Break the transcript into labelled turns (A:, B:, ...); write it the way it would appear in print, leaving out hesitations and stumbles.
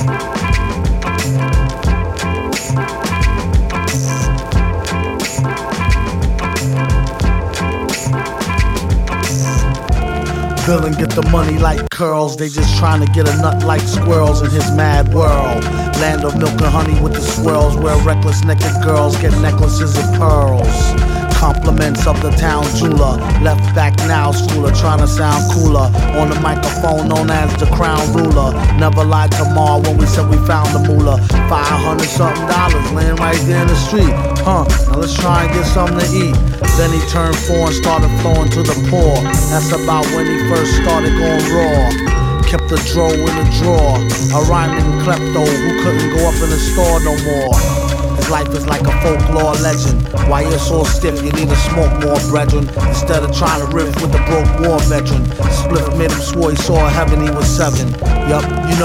A: Villain get the money like curls. They just trying to get a nut like squirrels in his mad world. Land of milk and honey with the swirls, where reckless naked girls get necklaces of pearls. Compliments of the town jeweler, left back now schooler, trying to sound cooler. On the microphone known as the crown ruler. Never lied to Ma when we said we found the moolah. $500 something laying right there in the street. Now let's try and get something to eat. Then he turned 4 and started flowing to the poor. That's about when he first started going raw. Kept the dro in the drawer. A rhyming klepto who couldn't go up in the store no more. His life is like a folklore legend. Why you're so stiff, you need to smoke more, brethren. Instead of trying to riff with the broke war veteran. Spliff made him swore he saw heaven, he was 7. Yup, you know